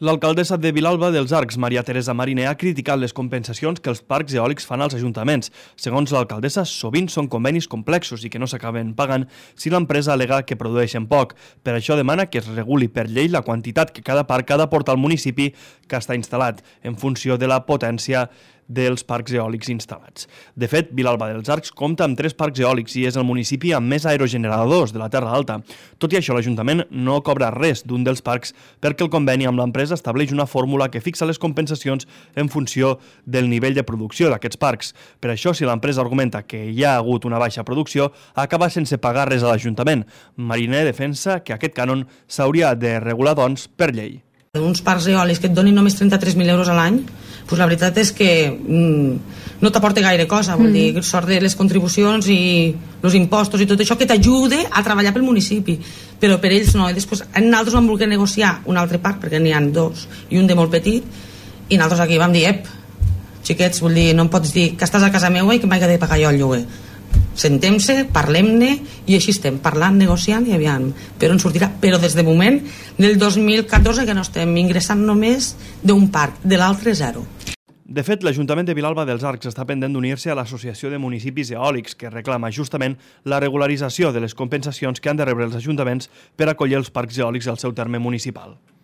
L'alcaldessa de Vilalba dels Arcs, Maria Teresa Mariner, ha criticat les compensacions que els parcs eòlics fan als ajuntaments. Segons l'alcaldessa, sovint són convenis complexos i que no s'acaben pagant si l'empresa al·lega que produeixen poc. Per això demana que es reguli per llei la quantitat que cada parc ha d'aportar al municipi que està instal·lat, en funció de la potència dels parcs eòlics instal·lats. De fet, Vilalba dels Arcs compta amb 3 parcs eòlics i és el municipi amb més aerogeneradors de la Terra Alta. Tot i això, l'Ajuntament no cobra res d'un dels parcs perquè el conveni amb l'empresa estableix una fórmula que fixa les compensacions en funció del nivell de producció d'aquests parcs. Per això, si l'empresa argumenta que hi ha hagut una baixa producció, acaba sense pagar res a l'Ajuntament. Mariner defensa que aquest cànon s'hauria de regular, doncs, per llei. Uns parcs eòlics que et donin només 33.000 euros a l'any, doncs la veritat és que no t'aporta gaire cosa, vol dir, sort de les contribucions i els impostos i tot això que t'ajude a treballar pel municipi, però per ells no. I després nosaltres vam voler negociar un altre parc, perquè n'hi ha 2 i un de molt petit, i nosaltres aquí vam dir, xiquets, vull dir, no em pots dir que estàs a casa meva i que m'haig de pagar jo el lloguer. Sentem-se, parlem-ne i així estem parlant, negociant i aviam per on sortirà, però des de moment del 2014 que no estem ingressant només d'un parc, de l'altre zero. De fet, l'Ajuntament de Vilalba dels Arcs està pendent d'unir-se a l'Associació de Municipis Eòlics, que reclama justament la regularització de les compensacions que han de rebre els ajuntaments per acollir els parcs eòlics al seu terme municipal.